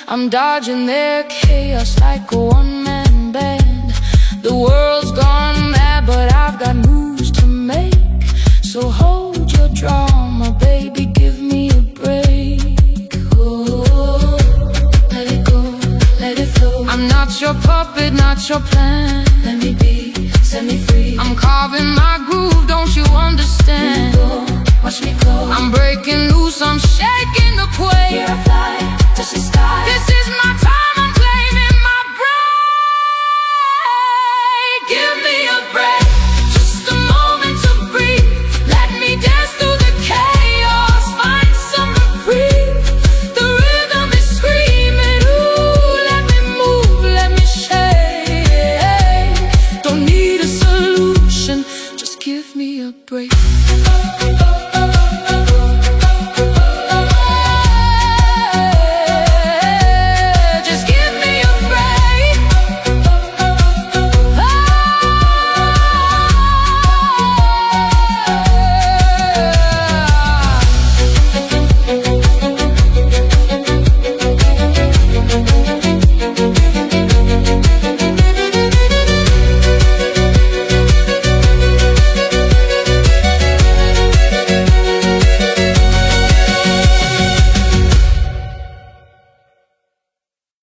I'm dodging their chaos like a one-man band. The world's gone mad, but I've got moves to make. So hold your drama, baby, give me a break. Oh, let it go, let it flow. I'm not your puppet, not your plan. Let me be, set me free. I'm carving my groove, don't you understand? Let me go, watch me go. I'm breaking loose, I'm shaking the quake. Here I fly, touch the sky. This is my time.